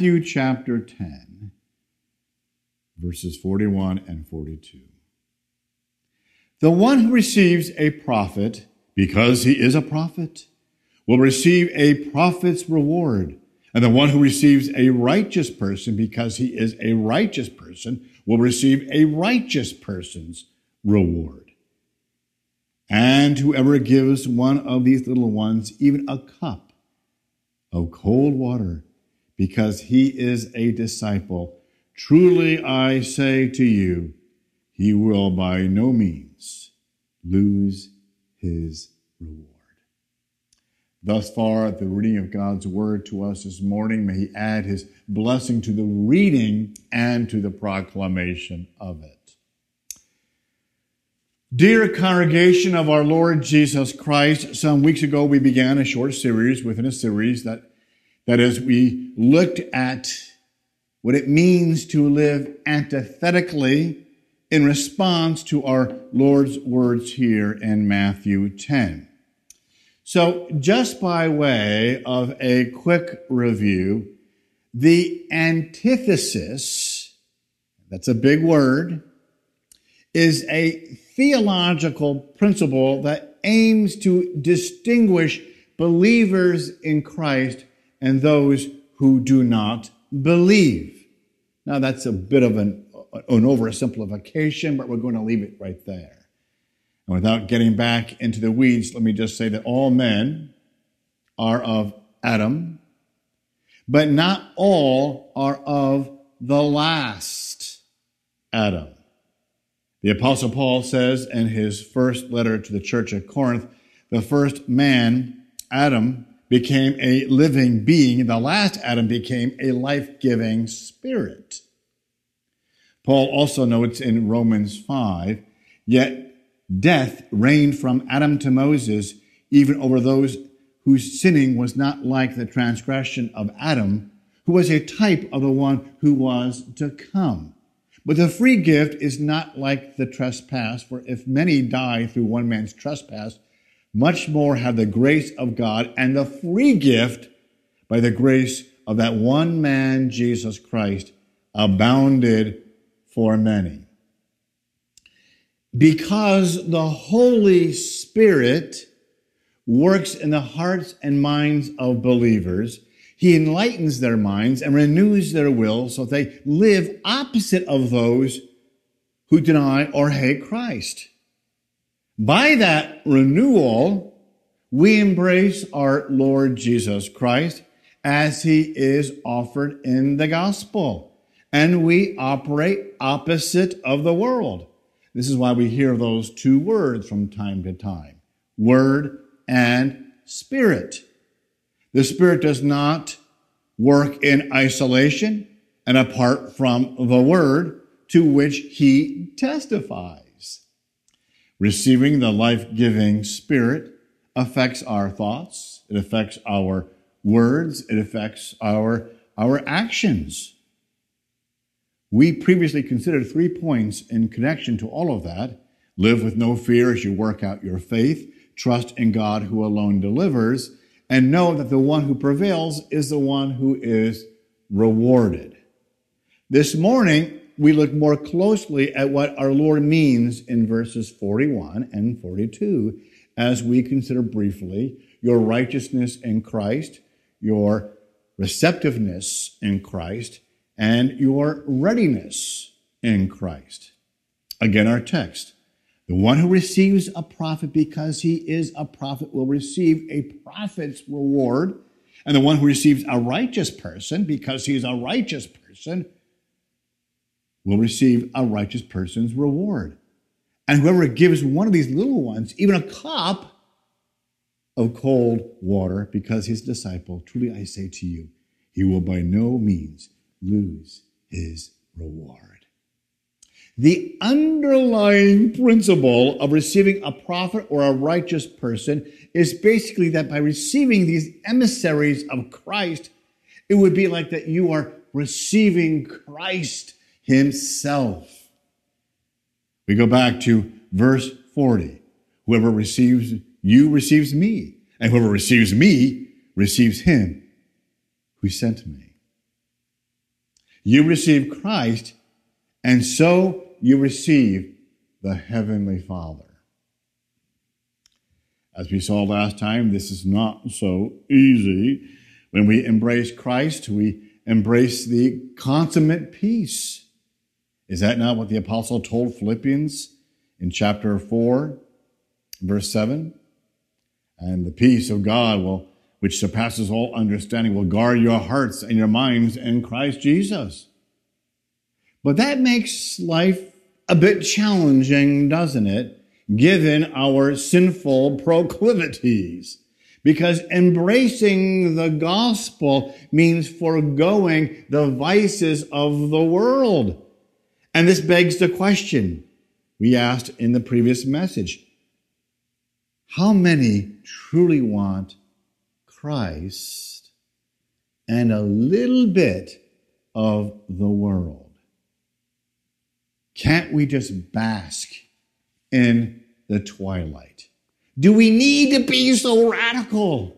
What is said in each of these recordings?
Matthew chapter 10, verses 41 and 42. The one who receives a prophet, because he is a prophet, will receive a prophet's reward. And the one who receives a righteous person, because he is a righteous person, will receive a righteous person's reward. And whoever gives one of these little ones even a cup of cold water, because he is a disciple, truly I say to you, he will by no means lose his reward. Thus far, the reading of God's word to us this morning. May he add his blessing to the reading and to the proclamation of it. Dear congregation of our Lord Jesus Christ, some weeks ago we began a short series within a series that is, we looked at what it means to live antithetically in response to our Lord's words here in Matthew 10. So just by way of a quick review, the antithesis, that's a big word, is a theological principle that aims to distinguish believers in Christ and those who do not believe. Now that's a bit of an oversimplification, but we're going to leave it right there. And without getting back into the weeds, let me just say that all men are of Adam, but not all are of the last Adam. The Apostle Paul says in his first letter to the church at Corinth, the first man, Adam, became a living being. The last Adam became a life-giving spirit. Paul also notes in Romans 5, yet death reigned from Adam to Moses, even over those whose sinning was not like the transgression of Adam, who was a type of the one who was to come. But the free gift is not like the trespass, for if many die through one man's trespass, much more have the grace of God and the free gift by the grace of that one man, Jesus Christ, abounded for many. Because the Holy Spirit works in the hearts and minds of believers, he enlightens their minds and renews their will so they live opposite of those who deny or hate Christ. By that renewal, we embrace our Lord Jesus Christ as he is offered in the gospel, and we operate opposite of the world. This is why we hear those two words from time to time, word and spirit. The Spirit does not work in isolation and apart from the word to which he testifies. Receiving the life-giving Spirit affects our thoughts, it affects our words, it affects our actions. We previously considered 3 points in connection to all of that. Live with no fear as you work out your faith. Trust in God who alone delivers. And know that the one who prevails is the one who is rewarded. This morning, we look more closely at what our Lord means in verses 41 and 42 as we consider briefly your righteousness in Christ, your receptiveness in Christ, and your readiness in Christ. Again, our text. The one who receives a prophet because he is a prophet will receive a prophet's reward. And the one who receives a righteous person because he is a righteous person will receive a righteous person's reward. And whoever gives one of these little ones even a cup of cold water because he's a disciple, truly I say to you, he will by no means lose his reward. The underlying principle of receiving a prophet or a righteous person is basically that by receiving these emissaries of Christ, it would be like that you are receiving Christ himself. We go back to verse 40. Whoever receives you receives me, and whoever receives me receives him who sent me. You receive Christ, and so you receive the Heavenly Father. As we saw last time, this is not so easy. When we embrace Christ, we embrace the consummate peace. Is that not what the apostle told Philippians in chapter 4, verse 7? And the peace of God, which surpasses all understanding, will guard your hearts and your minds in Christ Jesus. But that makes life a bit challenging, doesn't it? Given our sinful proclivities. Because embracing the gospel means foregoing the vices of the world. And this begs the question we asked in the previous message. How many truly want Christ and a little bit of the world? Can't we just bask in the twilight? Do we need to be so radical?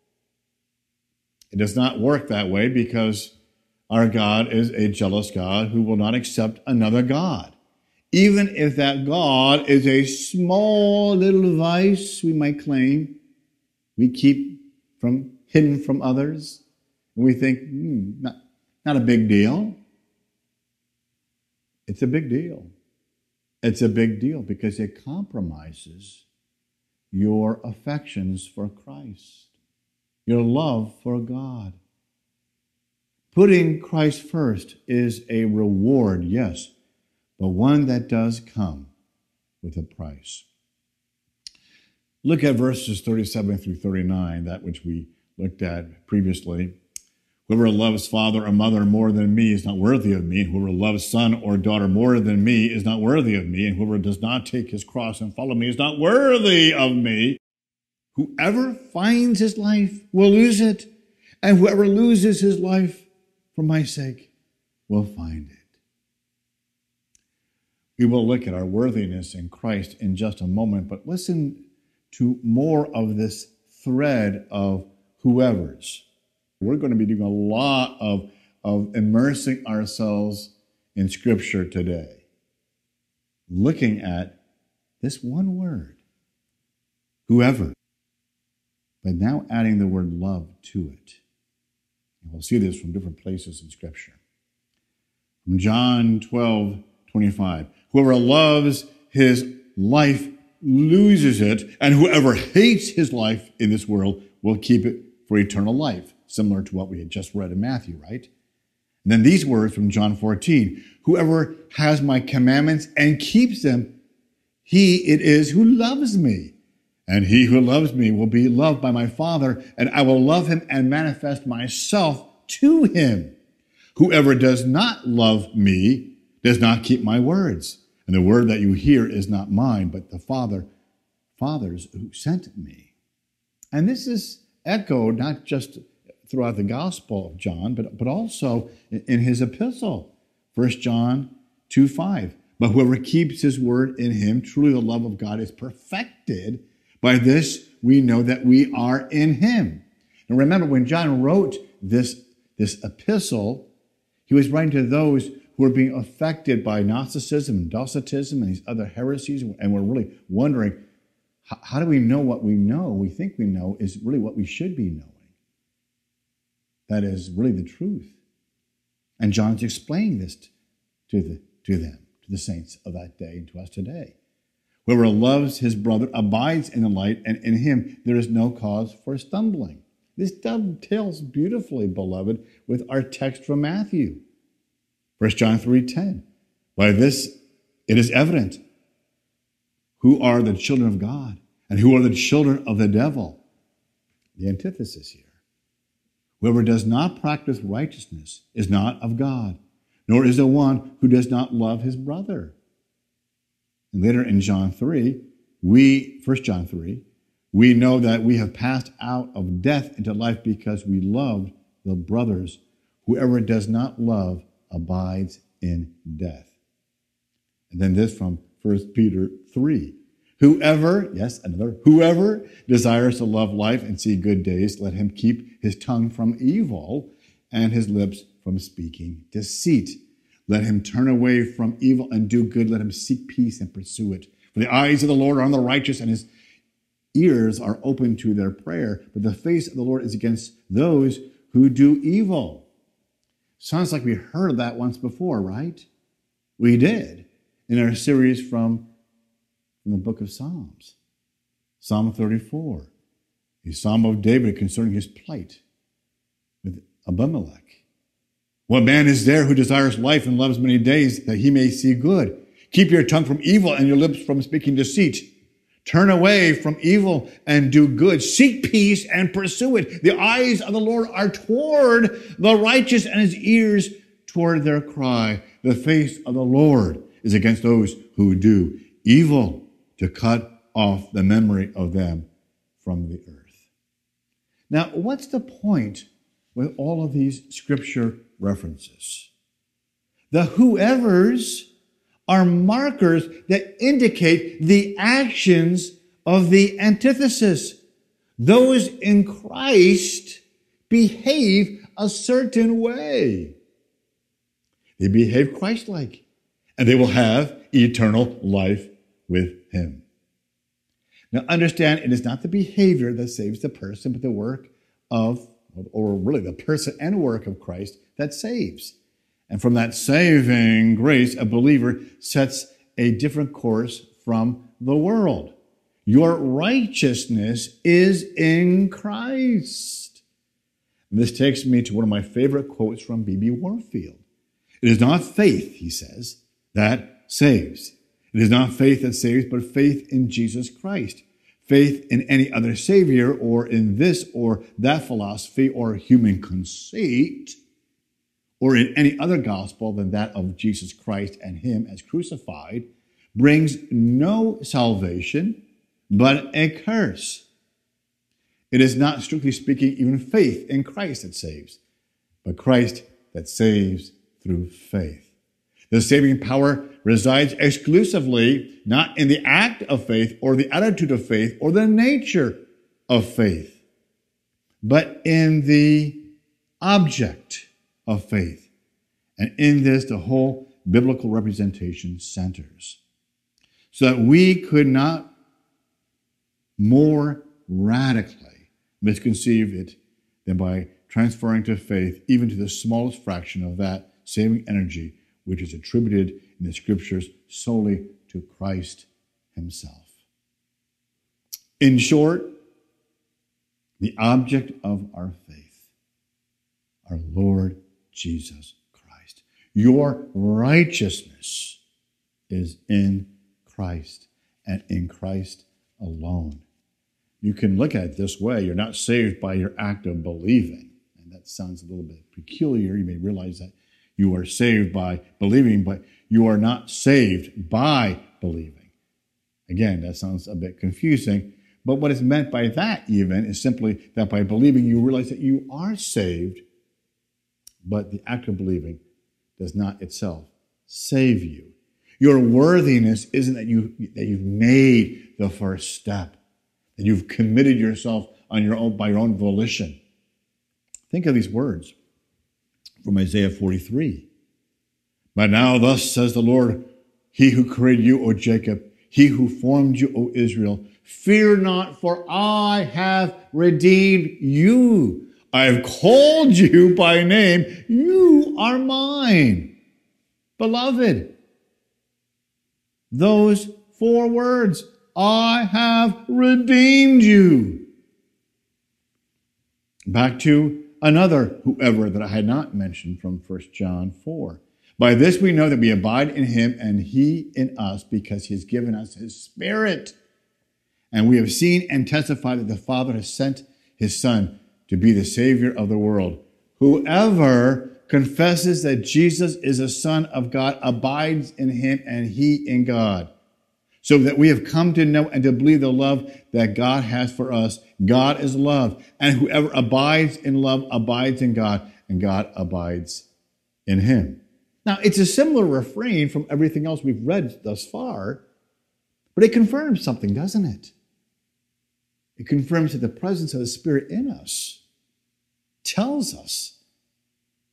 It does not work that way because our God is a jealous God who will not accept another God. Even if that God is a small little vice, we might claim, we keep hidden from others, and we think, not a big deal. It's a big deal. It's a big deal because it compromises your affections for Christ, your love for God. Putting Christ first is a reward, yes, but one that does come with a price. Look at verses 37 through 39, that which we looked at previously. Whoever loves father or mother more than me is not worthy of me. Whoever loves son or daughter more than me is not worthy of me. And whoever does not take his cross and follow me is not worthy of me. Whoever finds his life will lose it. And whoever loses his life for my sake will find it. We will look at our worthiness in Christ in just a moment, but listen to more of this thread of whoever's. We're going to be doing a lot of immersing ourselves in Scripture today, looking at this one word, whoever, but now adding the word love to it. And we'll see this from different places in Scripture. From John 12:25, whoever loves his life loses it, and whoever hates his life in this world will keep it for eternal life. Similar to what we had just read in Matthew, right? And then these words from John 14, whoever has my commandments and keeps them, he it is who loves me. And he who loves me will be loved by my Father, and I will love him and manifest myself to him. Whoever does not love me does not keep my words. And the word that you hear is not mine, but the Father's who sent me. And this is echoed not just throughout the Gospel of John, but also in his epistle, 1 John 2:5. But whoever keeps his word in him, truly the love of God is perfected. By this we know that we are in him. And remember, when John wrote this epistle, he was writing to those who were being affected by Gnosticism and Docetism and these other heresies, and were really wondering, how do we know what we know? We think we know is really what we should be knowing. That is really the truth. And John's explaining this to them, to the saints of that day and to us today. Whoever loves his brother abides in the light, and in him there is no cause for stumbling. This dovetails beautifully, beloved, with our text from Matthew. 1 John 3:10. By this it is evident who are the children of God and who are the children of the devil. The antithesis here. Whoever does not practice righteousness is not of God, nor is the one who does not love his brother. And later in John 3, 1 John 3, we know that we have passed out of death into life because we loved the brothers. Whoever does not love abides in death. And then this from 1 Peter 3. Whoever desires to love life and see good days, let him keep his tongue from evil and his lips from speaking deceit. Let him turn away from evil and do good. Let him seek peace and pursue it. For the eyes of the Lord are on the righteous, and his ears are open to their prayer. But the face of the Lord is against those who do evil. Sounds like we heard that once before, right? We did in our series from the book of Psalms. Psalm 34, a psalm of David concerning his plight with Abimelech. What man is there who desires life and loves many days that he may see good? Keep your tongue from evil and your lips from speaking deceit. Turn away from evil and do good. Seek peace and pursue it. The eyes of the Lord are toward the righteous and his ears toward their cry. The face of the Lord is against those who do evil, to cut off the memory of them from the earth. Now, what's the point with all of these scripture references? The whoever's are markers that indicate the actions of the antithesis. Those in Christ behave a certain way. They behave Christ-like, and they will have eternal life with him. Now understand, it is not the behavior that saves the person, but the work of, or really the person and work of Christ that saves. And from that saving grace, a believer sets a different course from the world. Your righteousness is in Christ. And this takes me to one of my favorite quotes from B.B. Warfield. It is not faith, he says, that saves. It is not faith that saves, but faith in Jesus Christ. Faith in any other Savior or in this or that philosophy or human conceit or in any other gospel than that of Jesus Christ and him as crucified brings no salvation, but a curse. It is not, strictly speaking, even faith in Christ that saves, but Christ that saves through faith. The saving power resides exclusively not in the act of faith or the attitude of faith or the nature of faith, but in the object of faith. And in this, the whole biblical representation centers. So that we could not more radically misconceive it than by transferring to faith even to the smallest fraction of that saving energy which is attributed in the scriptures solely to Christ himself. In short, the object of our faith, our Lord Jesus Christ. Your righteousness is in Christ and in Christ alone. You can look at it this way. You're not saved by your act of believing. And that sounds a little bit peculiar. You may realize that you are saved by believing, but you are not saved by believing. Again, that sounds a bit confusing. But what is meant by that even is simply that by believing you realize that you are saved, but the act of believing does not itself save you. Your worthiness isn't that you've made the first step, that you've committed yourself on your own by your own volition. Think of these words from Isaiah 43. But now thus says the Lord, he who created you, O Jacob, he who formed you, O Israel, fear not, for I have redeemed you. I have called you by name. You are mine. Beloved, those 4 words, I have redeemed you. Back to another whoever that I had not mentioned from 1 John 4. By this we know that we abide in him and he in us because he has given us his Spirit. And we have seen and testified that the Father has sent his Son to be the Savior of the world. Whoever confesses that Jesus is a Son of God abides in him and he in God. So that we have come to know and to believe the love that God has for us. God is love. And whoever abides in love abides in God, and God abides in him. Now, it's a similar refrain from everything else we've read thus far, but it confirms something, doesn't it? It confirms that the presence of the Spirit in us tells us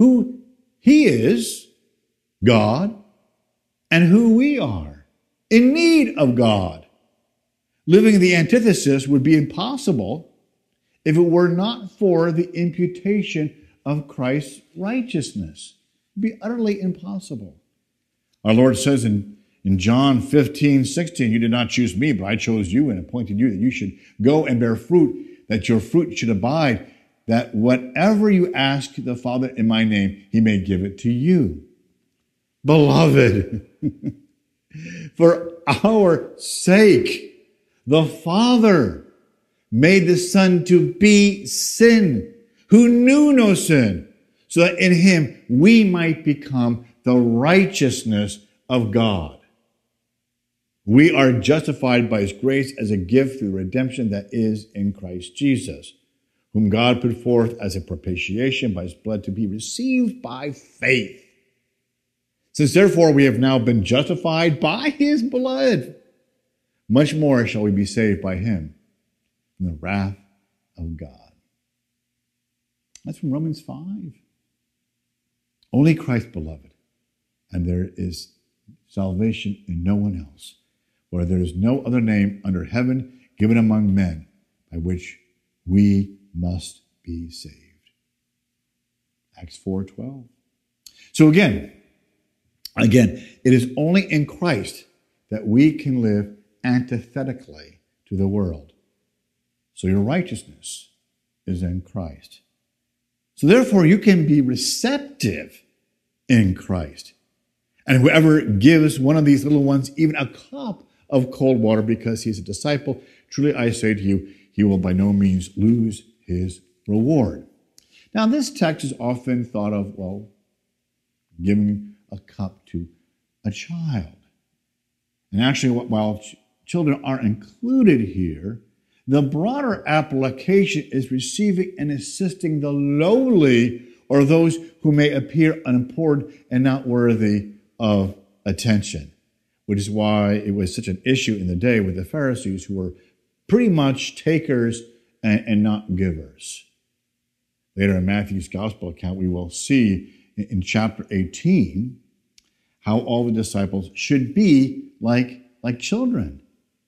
who he is, God, and who we are, in need of God. Living the antithesis would be impossible if it were not for the imputation of Christ's righteousness. It would be utterly impossible. Our Lord says in John 15:16, you did not choose me, but I chose you and appointed you that you should go and bear fruit, that your fruit should abide, that whatever you ask the Father in my name, he may give it to you. Beloved, for our sake, the Father made the Son to be sin, who knew no sin, so that in him we might become the righteousness of God. We are justified by his grace as a gift through the redemption that is in Christ Jesus, whom God put forth as a propitiation by his blood to be received by faith. Since therefore we have now been justified by his blood, much more shall we be saved by him from the wrath of God. That's from Romans 5. Only Christ, beloved, and there is salvation in no one else, for there is no other name under heaven given among men by which we must be saved. Acts 4:12. So again, it is only in Christ that we can live antithetically to the world. So your righteousness is in Christ. So therefore you can be receptive in Christ. And whoever gives one of these little ones even a cup of cold water because he's a disciple, truly I say to you, he will by no means lose his reward. Now this text is often thought of, giving a cup to a child. And actually, while children are included here, the broader application is receiving and assisting the lowly or those who may appear unimportant and not worthy of attention, which is why it was such an issue in the day with the Pharisees, who were pretty much takers and not givers. Later in Matthew's gospel account, we will see in chapter 18 how all the disciples should be like children.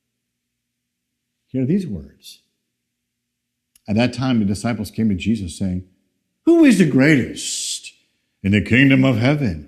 Hear these words. At that time, the disciples came to Jesus saying, "Who is the greatest in the kingdom of heaven?"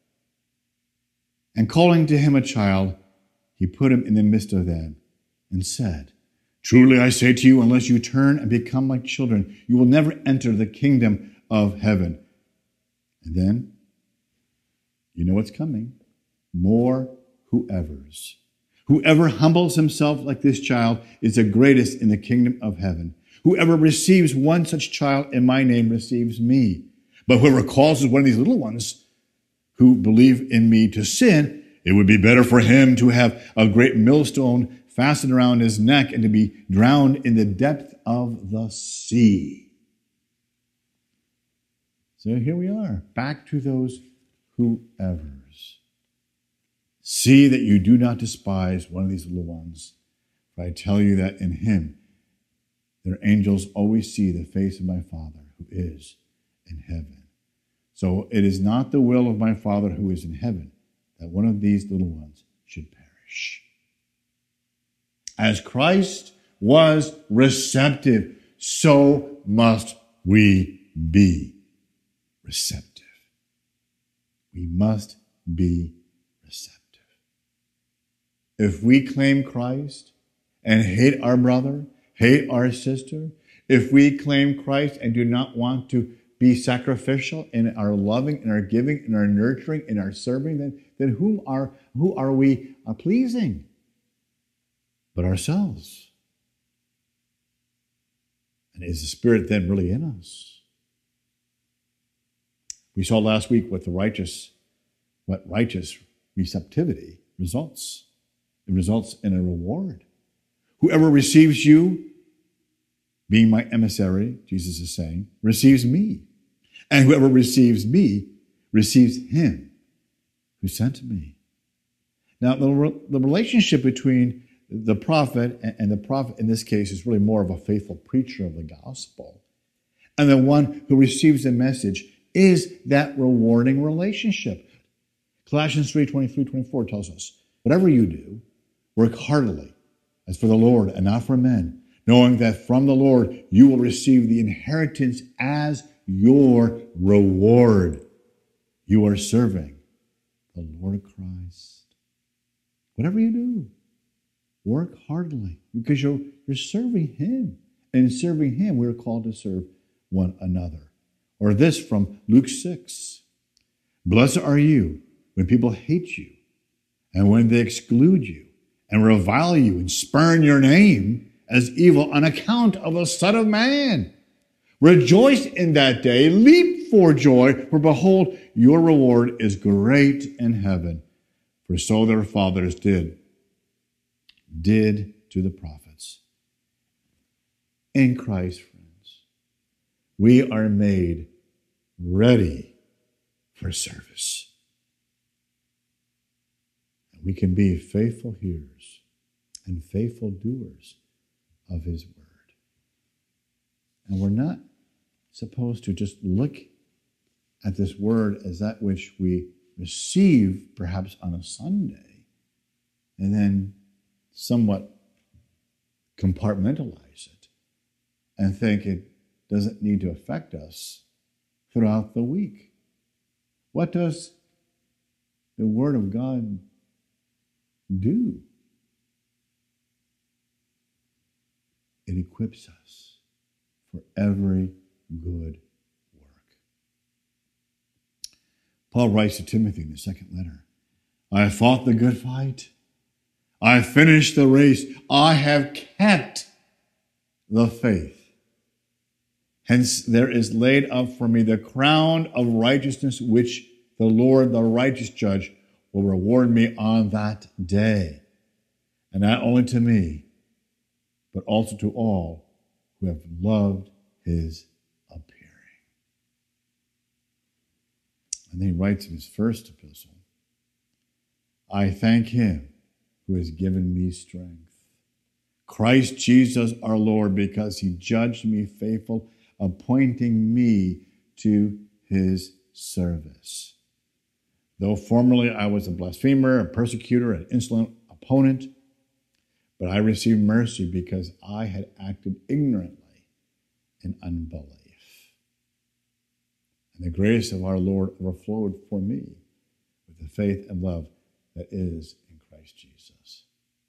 And calling to him a child, he put him in the midst of them and said, "Truly I say to you, unless you turn and become like children, you will never enter the kingdom of heaven." And then, you know what's coming. More whoever's. Whoever humbles himself like this child is the greatest in the kingdom of heaven. Whoever receives one such child in my name receives me. But whoever causes one of these little ones who believe in me to sin, it would be better for him to have a great millstone fastened around his neck and to be drowned in the depth of the sea. So here we are, back to those whoever's. See that you do not despise one of these little ones, for I tell you that in him their angels always see the face of my Father who is in heaven. So it is not the will of my Father who is in heaven that one of these little ones should perish. As Christ was receptive, so must we be receptive. We must be receptive. If we claim Christ and hate our brother, hate our sister, if we claim Christ and do not want to be sacrificial in our loving, in our giving, in our nurturing, in our serving, then who are we pleasing? But ourselves. And is the Spirit then really in us? We saw last week what righteous receptivity results. It results in a reward. Whoever receives you, being my emissary, Jesus is saying, receives me. And whoever receives me, receives him who sent me. Now, the relationship between the prophet, and the prophet in this case is really more of a faithful preacher of the gospel, and the one who receives the message is that rewarding relationship. Colossians 3:23-24 tells us, whatever you do, work heartily as for the Lord and not for men, knowing that from the Lord you will receive the inheritance as your reward. You are serving the Lord Christ. Whatever you do, work heartily because you're serving Him. And in serving Him, we're called to serve one another. Or this from Luke 6. Blessed are you when people hate you and when they exclude you and revile you and spurn your name as evil on account of the Son of Man. Rejoice in that day, leap for joy, for behold, your reward is great in heaven. For so their fathers did to the prophets. In Christ, friends, we are made ready for service. And we can be faithful hearers and faithful doers of His word. And we're not supposed to just look at this word as that which we receive perhaps on a Sunday and then somewhat compartmentalize it and think it doesn't need to affect us throughout the week. What does the Word of God do? It equips us for every good work. Paul writes to Timothy in the second letter, I have fought the good fight. I have finished the race. I have kept the faith. Hence there is laid up for me the crown of righteousness, which the Lord, the righteous judge, will reward me on that day. And not only to me, but also to all who have loved His appearing. And then he writes in his first epistle, I thank Him who has given me strength, Christ Jesus our Lord, because He judged me faithful, appointing me to His service. Though formerly I was a blasphemer, a persecutor, an insolent opponent, but I received mercy because I had acted ignorantly in unbelief. And the grace of our Lord overflowed for me with the faith and love that is in Christ Jesus.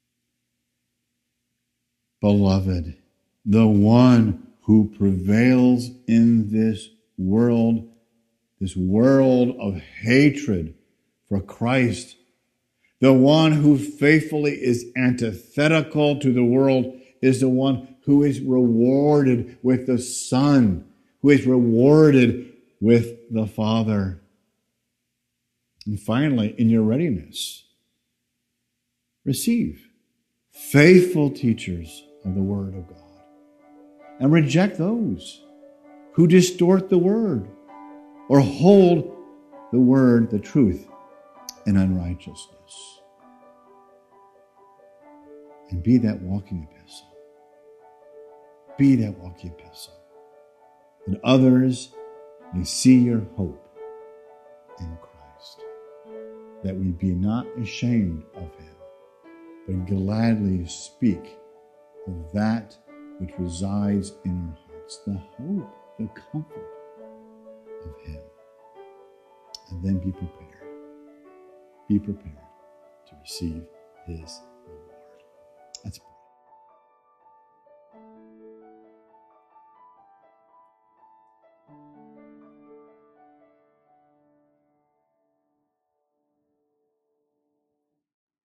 Beloved, the one who prevails in this world of hatred for Christ, the one who faithfully is antithetical to the world, is the one who is rewarded with the Son, who is rewarded with the Father. And finally, in your readiness, receive faithful teachers of the Word of God and reject those who distort the Word or hold the Word, the truth, in unrighteousness. And be that walking epistle. Be that walking epistle, that others may see your hope in Christ, that we be not ashamed of Him, but gladly speak of that which resides in our hearts, the hope, the comfort of Him. And then be prepared. Be prepared to receive His reward. Let's pray.